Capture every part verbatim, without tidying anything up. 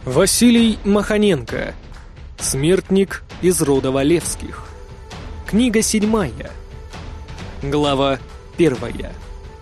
Василий Маханенко. Смертник из рода Валевских. Книга седьмая. Глава первая.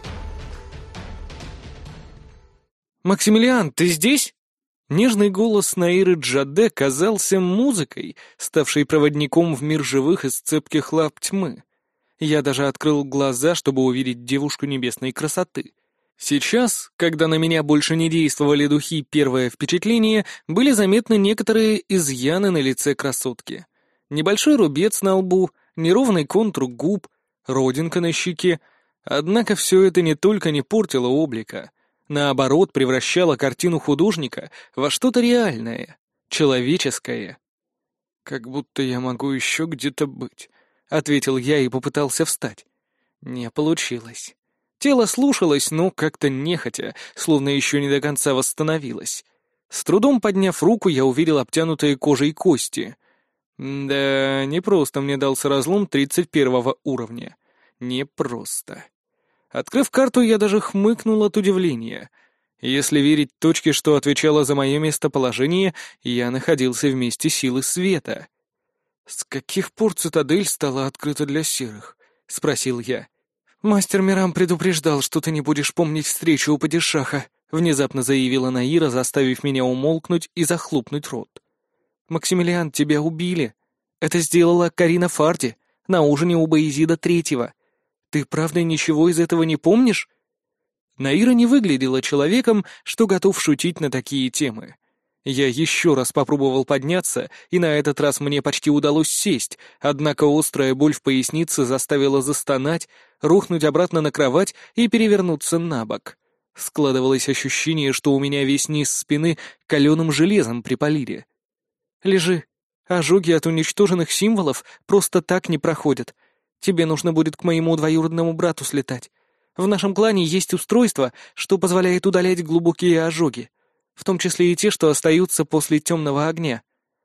«Максимилиан, ты здесь?» Нежный голос Наиры Джаде казался музыкой, ставшей проводником в мир живых из цепких лап тьмы. Я даже открыл глаза, чтобы увидеть девушку небесной красоты. Сейчас, когда на меня больше не действовали духи «Первое впечатление», были заметны некоторые изъяны на лице красотки. Небольшой рубец на лбу, неровный контур губ, родинка на щеке. Однако все это не только не портило облика, наоборот, превращало картину художника во что-то реальное, человеческое. «Как будто я могу еще где-то быть», — ответил я и попытался встать. Не получилось. Тело слушалось, но как-то нехотя, словно еще не до конца восстановилось. С трудом подняв руку, я увидел обтянутые кожей кости. Да, непросто мне дался разлом тридцать первого уровня. Непросто. Открыв карту, я даже хмыкнул от удивления. Если верить точке, что отвечала за мое местоположение, я находился в месте силы света. «С каких пор цитадель стала открыта для серых?» — спросил я. «Мастер Мирам предупреждал, что ты не будешь помнить встречу у падишаха», — внезапно заявила Наира, заставив меня умолкнуть и захлопнуть рот. «Максимилиан, тебя убили. Это сделала Карина Фарди на ужине у Баязида Третьего. Ты правда ничего из этого не помнишь?» Наира не выглядела человеком, что готов шутить на такие темы. Я еще раз попробовал подняться, и на этот раз мне почти удалось сесть, однако острая боль в пояснице заставила застонать, рухнуть обратно на кровать и перевернуться на бок. Складывалось ощущение, что у меня весь низ спины каленым железом припалили. «Лежи. Ожоги от уничтоженных символов просто так не проходят. Тебе нужно будет к моему двоюродному брату слетать. В нашем клане есть устройство, что позволяет удалять глубокие ожоги, в том числе и те, что остаются после темного огня».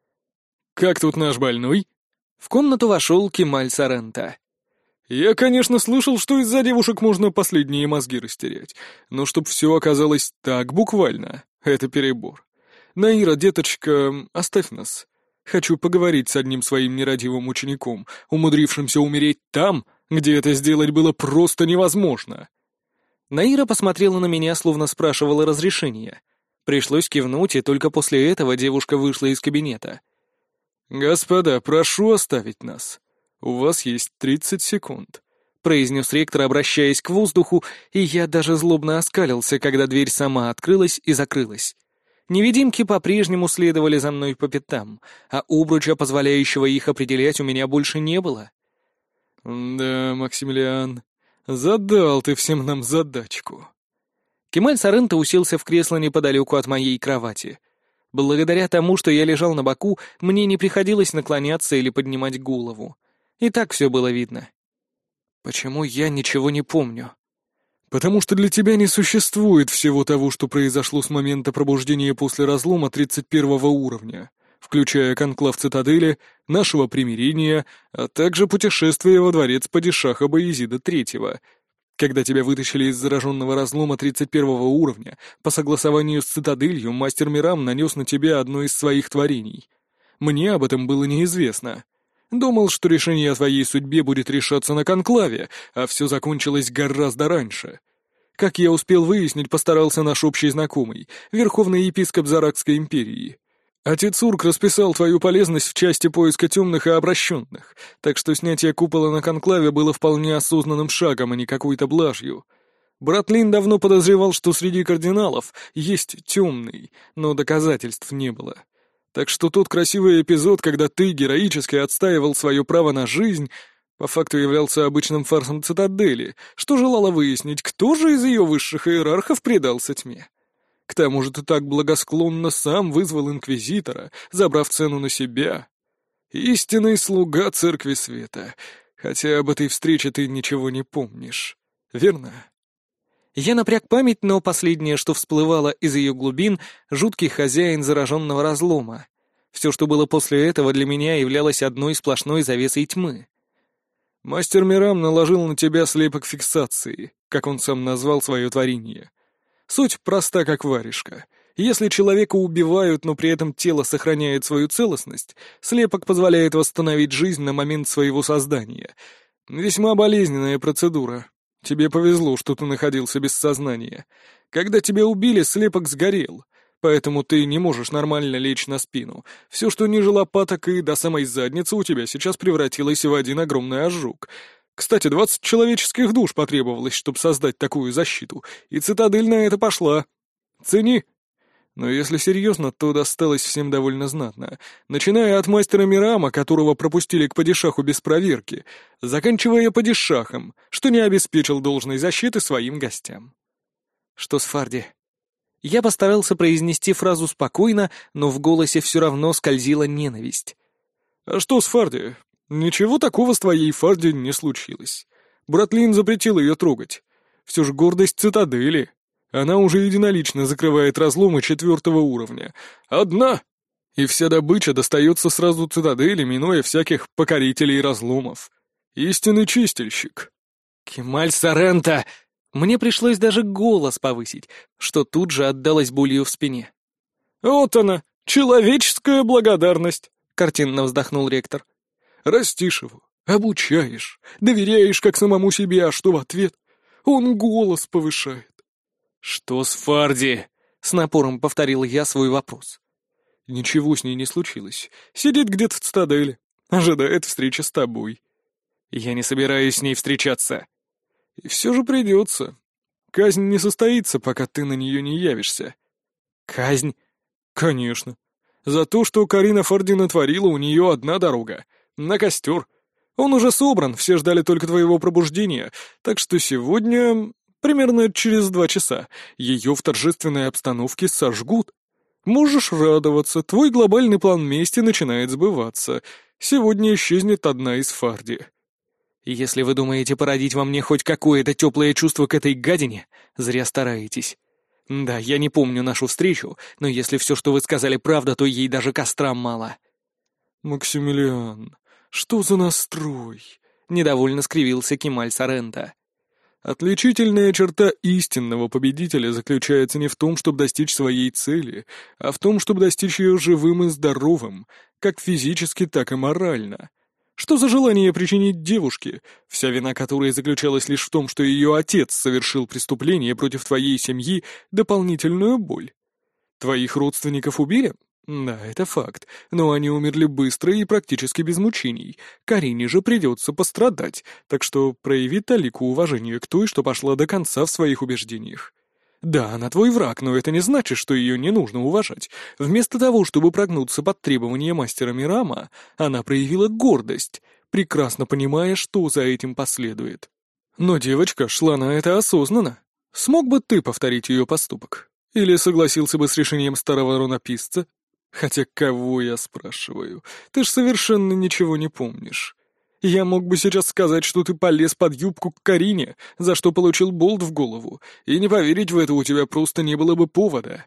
«Как тут наш больной?» В комнату вошел Кемаль Сорента. «Я, конечно, слышал, что из-за девушек можно последние мозги растерять, но чтоб все оказалось так буквально, это перебор. Наира, деточка, оставь нас. Хочу поговорить с одним своим нерадивым учеником, умудрившимся умереть там, где это сделать было просто невозможно». Наира посмотрела на меня, словно спрашивала разрешения. Пришлось кивнуть, и только после этого девушка вышла из кабинета. «Господа, прошу оставить нас. У вас есть тридцать секунд», — произнес ректор, обращаясь к воздуху, и я даже злобно оскалился, когда дверь сама открылась и закрылась. Невидимки по-прежнему следовали за мной по пятам, а обруча, позволяющего их определять, у меня больше не было. «Да, Максимилиан, задал ты всем нам задачку». Кемаль Сорента уселся в кресло неподалеку от моей кровати. Благодаря тому, что я лежал на боку, мне не приходилось наклоняться или поднимать голову. И так все было видно. «Почему я ничего не помню?» «Потому что для тебя не существует всего того, что произошло с момента пробуждения после разлома тридцать первого уровня, включая конклав цитадели, нашего примирения, а также путешествие во дворец падишаха Баязида Третьего. Когда тебя вытащили из зараженного разлома тридцать первого уровня, по согласованию с цитаделью мастер Мирам нанес на тебя одно из своих творений. Мне об этом было неизвестно. Думал, что решение о твоей судьбе будет решаться на конклаве, а все закончилось гораздо раньше. Как я успел выяснить, постарался наш общий знакомый, верховный епископ Заракской империи. Отец Урк расписал твою полезность в части поиска темных и обращенных, так что снятие купола на конклаве было вполне осознанным шагом, а не какой-то блажью. Брат Лин давно подозревал, что среди кардиналов есть темный, но доказательств не было. Так что тот красивый эпизод, когда ты героически отстаивал свое право на жизнь, по факту являлся обычным фарсом цитадели, что желало выяснить, кто же из ее высших иерархов предался тьме. К тому же ты так благосклонно сам вызвал инквизитора, забрав цену на себя. Истинный слуга Церкви Света, хотя об этой встрече ты ничего не помнишь, верно? Я напряг память, но последнее, что всплывало из ее глубин — жуткий хозяин зараженного разлома. Все, что было после этого, для меня являлось одной сплошной завесой тьмы. Мастер Мирам наложил на тебя слепок фиксации, как он сам назвал свое творение. Суть проста, как варежка. Если человека убивают, но при этом тело сохраняет свою целостность, слепок позволяет восстановить жизнь на момент своего создания. Весьма болезненная процедура. Тебе повезло, что ты находился без сознания. Когда тебя убили, слепок сгорел, поэтому ты не можешь нормально лечь на спину. Все, что ниже лопаток и до самой задницы, у тебя сейчас превратилось в один огромный ожог. Кстати, двадцать человеческих душ потребовалось, чтобы создать такую защиту, и цитадель на это пошла. Цени. Но если серьезно, то досталось всем довольно знатно, начиная от мастера Мирама, которого пропустили к падишаху без проверки, заканчивая падишахом, что не обеспечил должной защиты своим гостям. Что с Фарди? Я постарался произнести фразу спокойно, но в голосе все равно скользила ненависть. А что с Фарди? Ничего такого с твоей Фарди не случилось. Братлин запретил ее трогать. Все же гордость цитадели. Она уже единолично закрывает разломы четвертого уровня. Одна! И вся добыча достается сразу цитадели, минуя всяких покорителей разломов. Истинный чистильщик. Кемаль Соренто! Мне пришлось даже голос повысить, что тут же отдалось болью в спине. Вот она, человеческая благодарность, картинно вздохнул ректор. Растишь его, обучаешь, доверяешь как самому себе, а что в ответ? Он голос повышает. «Что с Фарди?» — с напором повторил я свой вопрос. «Ничего с ней не случилось. Сидит где-то в цитадели. Ожидает встречи с тобой». «Я не собираюсь с ней встречаться». «И все же придется. Казнь не состоится, пока ты на нее не явишься». «Казнь?» «Конечно. За то, что Карина Фарди натворила, у нее одна дорога. На костер. Он уже собран, все ждали только твоего пробуждения, так что сегодня...» Примерно через два часа ее в торжественной обстановке сожгут. Можешь радоваться, твой глобальный план мести начинает сбываться. Сегодня исчезнет одна из Фарди. Если вы думаете породить во мне хоть какое-то теплое чувство к этой гадине, зря стараетесь. Да, я не помню нашу встречу, но если все, что вы сказали, правда, то ей даже костра мало. Максимилиан, что за настрой? Недовольно скривился Кемаль Соренто. Отличительная черта истинного победителя заключается не в том, чтобы достичь своей цели, а в том, чтобы достичь ее живым и здоровым, как физически, так и морально. Что за желание причинить девушке, вся вина которой заключалась лишь в том, что ее отец совершил преступление против твоей семьи, дополнительную боль? Твоих родственников убили? Да, это факт, но они умерли быстро и практически без мучений. Карине же придется пострадать, так что прояви талику уважения к той, что пошла до конца в своих убеждениях. Да, она твой враг, но это не значит, что ее не нужно уважать. Вместо того, чтобы прогнуться под требования мастера Мирама, она проявила гордость, прекрасно понимая, что за этим последует. Но девочка шла на это осознанно. Смог бы ты повторить ее поступок? Или согласился бы с решением старого рунописца? Хотя кого я спрашиваю? Ты ж совершенно ничего не помнишь. Я мог бы сейчас сказать, что ты полез под юбку к Карине, за что получил болт в голову, и не поверить в это у тебя просто не было бы повода.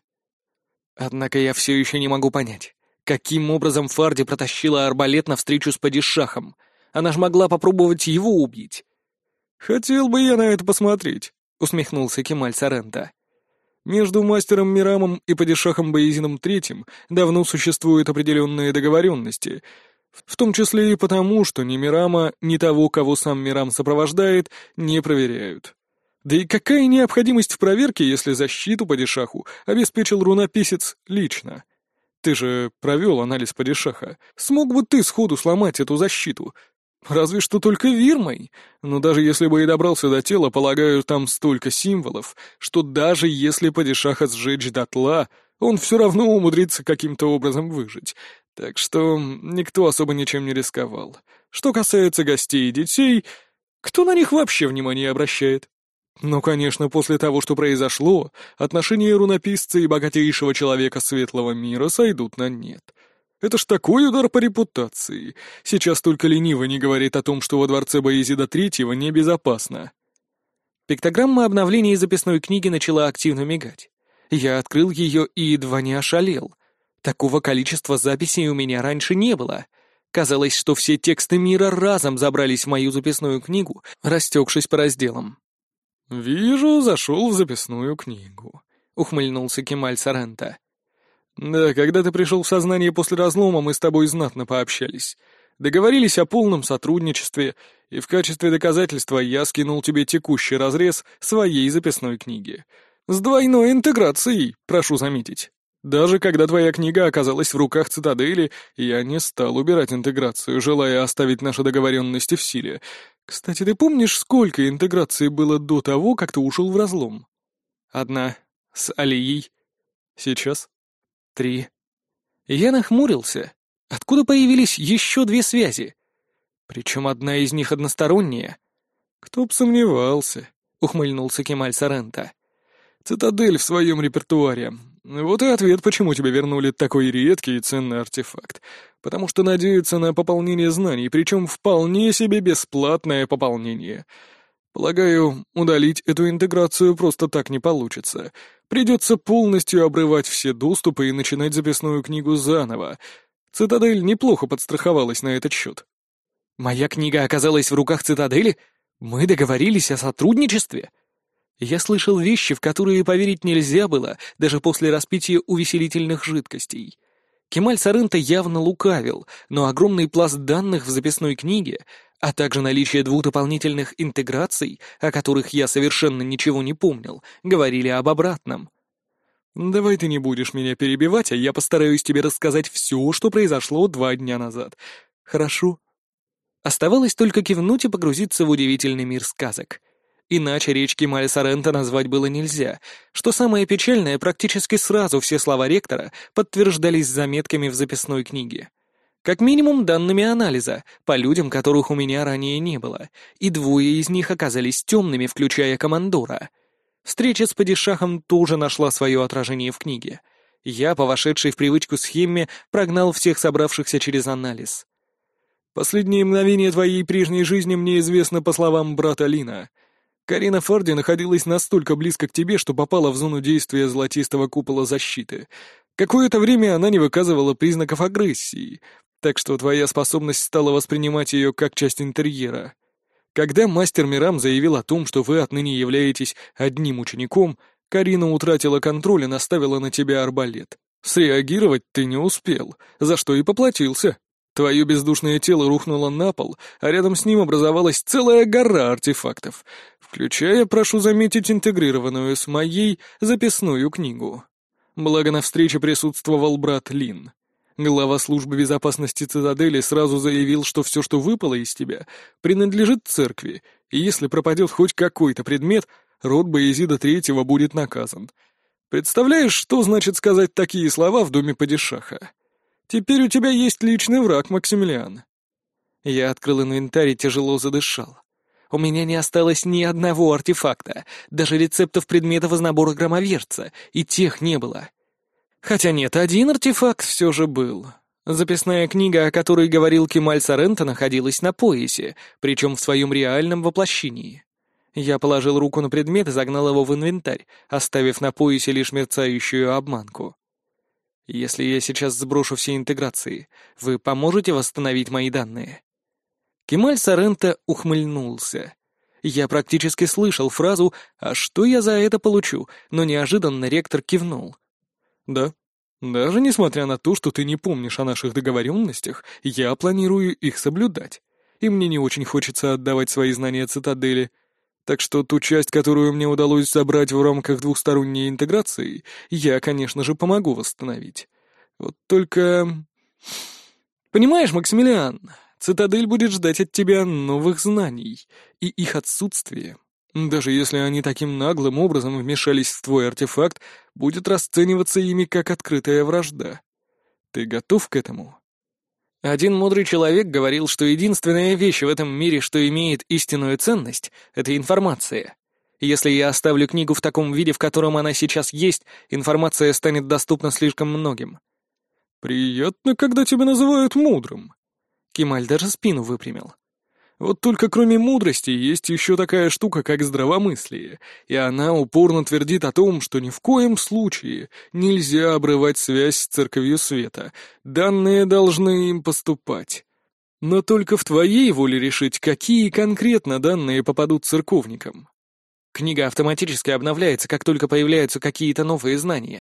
Однако я все еще не могу понять, каким образом Фарди протащила арбалет навстречу с падишахом. Она ж могла попробовать его убить. «Хотел бы я на это посмотреть», — усмехнулся Кемаль Соренто. Между мастером Мирамом и падишахом Баязином Третьим давно существуют определенные договоренности, в том числе и потому, что ни Мирама, ни того, кого сам Мирам сопровождает, не проверяют. Да и какая необходимость в проверке, если защиту падишаху обеспечил рунописец лично? Ты же провел анализ падишаха. Смог бы ты сходу сломать эту защиту? Разве что только Вирмой. Но даже если бы и добрался до тела, полагаю, там столько символов, что даже если падишаха сжечь дотла, он все равно умудрится каким-то образом выжить. Так что никто особо ничем не рисковал. Что касается гостей и детей, кто на них вообще внимание обращает? Ну, конечно, после того, что произошло, отношения рунописца и богатейшего человека светлого мира сойдут на нет. Это ж такой удар по репутации. Сейчас только лениво не говорит о том, что во дворце Баязида Третьего небезопасно. Пиктограмма обновления записной книги начала активно мигать. Я открыл ее и едва не ошалел. Такого количества записей у меня раньше не было. Казалось, что все тексты мира разом забрались в мою записную книгу, растекшись по разделам. «Вижу, зашел в записную книгу. — ухмыльнулся Кемаль Соренто. «Да, когда ты пришел в сознание после разлома, мы с тобой знатно пообщались. Договорились о полном сотрудничестве, и в качестве доказательства я скинул тебе текущий разрез своей записной книги. С двойной интеграцией, прошу заметить. Даже когда твоя книга оказалась в руках Цитадели, я не стал убирать интеграцию, желая оставить наши договоренности в силе. Кстати, ты помнишь, сколько интеграций было до того, как ты ушел в разлом?» «Одна. С Алией. «Сейчас?» Три». Я нахмурился. Откуда появились еще две связи? Причем одна из них односторонняя. «Кто б сомневался», — ухмыльнулся Кемаль Соренто. «Цитадель в своем репертуаре. Вот и ответ, почему тебе вернули такой редкий и ценный артефакт. Потому что надеются на пополнение знаний, причем вполне себе бесплатное пополнение. Полагаю, удалить эту интеграцию просто так не получится. Придется полностью обрывать все доступы и начинать записную книгу заново. Цитадель неплохо подстраховалась на этот счет». «Моя книга оказалась в руках Цитадели? Мы договорились о сотрудничестве?» Я слышал вещи, в которые поверить нельзя было, даже после распития увеселительных жидкостей. Кемаль Соренто явно лукавил, но огромный пласт данных в записной книге, а также наличие двух дополнительных интеграций, о которых я совершенно ничего не помнил, говорили об обратном. «Давай ты не будешь меня перебивать, а я постараюсь тебе рассказать все, что произошло два дня назад. Хорошо?» Оставалось только кивнуть и погрузиться в удивительный мир сказок. Иначе речь Кемаля Соренто назвать было нельзя. Что самое печальное, практически сразу все слова ректора подтверждались заметками в записной книге. Как минимум данными анализа, по людям, которых у меня ранее не было, и двое из них оказались темными, включая командора. Встреча с падишахом тоже нашла свое отражение в книге. Я, по вошедшей в привычку схеме, прогнал всех собравшихся через анализ. «Последние мгновения твоей прежней жизни мне известно по словам брата Лина. Карина Фарди находилась настолько близко к тебе, что попала в зону действия золотистого купола защиты. Какое-то время она не выказывала признаков агрессии, так что твоя способность стала воспринимать ее как часть интерьера. Когда мастер Мирам заявил о том, что вы отныне являетесь одним учеником, Карина утратила контроль и наставила на тебя арбалет. Среагировать ты не успел, за что и поплатился. Твое бездушное тело рухнуло на пол, а рядом с ним образовалась целая гора артефактов, включая, прошу заметить, интегрированную с моей записную книгу. Благо на встрече присутствовал брат Лин. Глава службы безопасности Цитадели сразу заявил, что все, что выпало из тебя, принадлежит церкви, и если пропадет хоть какой-то предмет, род Баязида Третьего будет наказан. Представляешь, что значит сказать такие слова в доме падишаха? Теперь у тебя есть личный враг, Максимилиан». Я открыл инвентарь и тяжело задышал. У меня не осталось ни одного артефакта, даже рецептов предметов из набора громовержца, и тех не было. Хотя нет, один артефакт все же был. Записная книга, о которой говорил Кемаль Соренто, находилась на поясе, причем в своем реальном воплощении. Я положил руку на предмет и загнал его в инвентарь, оставив на поясе лишь мерцающую обманку. «Если я сейчас сброшу все интеграции, вы поможете восстановить мои данные?» Кемаль Соренто ухмыльнулся. Я практически слышал фразу «А что я за это получу?», но неожиданно ректор кивнул. «Да. Даже несмотря на то, что ты не помнишь о наших договоренностях, я планирую их соблюдать, и мне не очень хочется отдавать свои знания Цитадели. Так что ту часть, которую мне удалось забрать в рамках двухсторонней интеграции, я, конечно же, помогу восстановить. Вот только... Понимаешь, Максимилиан, Цитадель будет ждать от тебя новых знаний, и их отсутствие, даже если они таким наглым образом вмешались в твой артефакт, будет расцениваться ими как открытая вражда. Ты готов к этому?» Один мудрый человек говорил, что единственная вещь в этом мире, что имеет истинную ценность, — это информация. Если я оставлю книгу в таком виде, в котором она сейчас есть, информация станет доступна слишком многим. «Приятно, когда тебя называют мудрым». Кемаль даже спину выпрямил. «Вот только кроме мудрости есть еще такая штука, как здравомыслие, и она упорно твердит о том, что ни в коем случае нельзя обрывать связь с Церковью Света, данные должны им поступать. Но только в твоей воле решить, какие конкретно данные попадут церковникам». Книга автоматически обновляется, как только появляются какие-то новые знания.